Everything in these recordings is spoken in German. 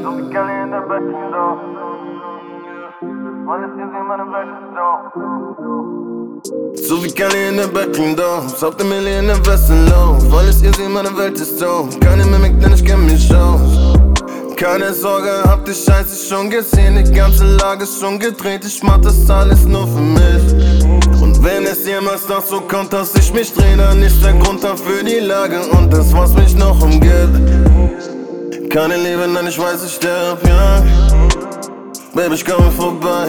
So wie Kelly in der Becken, doch. Alles hier sehen, meine Welt ist doch. So wie Kelly in der Becken, doch. Auf der Milli in der Westen, lauf. Alles hier sehen, meine Welt ist doch. Keine Mimik, denn ich kenn mich aus. Keine Sorge, hab die Scheiße schon gesehen. Die ganze Lage ist schon gedreht. Ich mach das alles nur für mich. Und wenn es jemals noch so kommt, dass ich mich dreh, dann ist der Grund dafür die Lage und das, was mich noch umgibt. Keine Liebe, nein, ich weiß, ich sterb, ja. Baby, ich komme vorbei.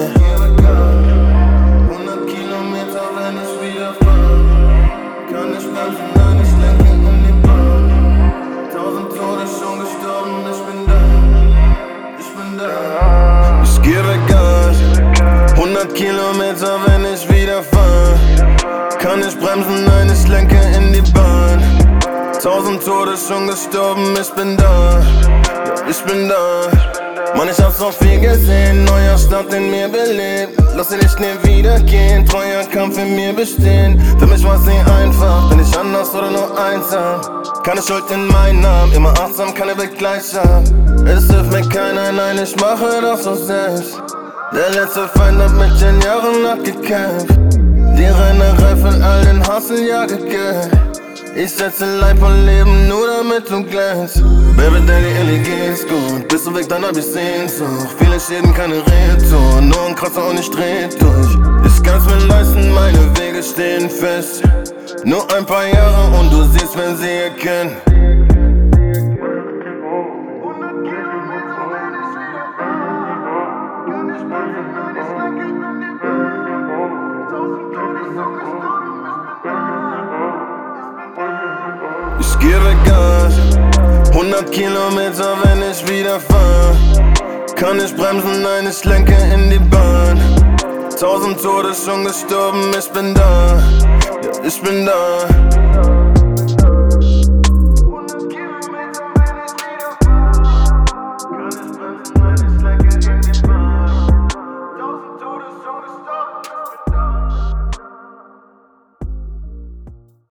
100 Kilometer, wenn ich wieder fahr. Kann nicht bremsen, nein, ich lenke in die Bahn. 1000 Tode schon gestorben, ich bin da. Ich bin da. Ich gebe Gas. 100 Kilometer, wenn ich wieder fahr. Kann nicht bremsen, nein, ich lenke in die Bahn. 1000 Tode schon gestorben, ich bin da. Ja, ich bin da. Mann, ich hab so viel gesehen, neuer Start in mir belebt. Lass ihn nicht nie wieder gehen, treuer Kampf in mir bestehen. Für mich war's nie einfach, bin ich anders oder nur einsam. Keine Schuld in meinen Namen, immer achtsam, keine Begleiter. Es hilft mir keiner, nein, ich mache das so selbst. Der letzte Feind hat mit den Jahren abgekämpft. Die Rennerei von all den Hassel, ja gegönnt. Ich setze Leib und Leben nur damit du glänzt. Baby, Daddy, Ellie, geht's gut. Bist du weg, dann hab ich Sehnsucht. Viele Schäden, keine Retour. Nur ein Kratzer und ich dreh durch. Ich kann's mir leisten, meine Wege stehen fest. Nur ein paar Jahre und du siehst, wenn sie erkennen. Ich gebe Gas, 100 Kilometer, wenn ich wieder fahr. Kann nicht bremsen, nein, ich lenke in die Bahn. 1000 Tode schon gestorben, ich bin da. Ja, ich bin da.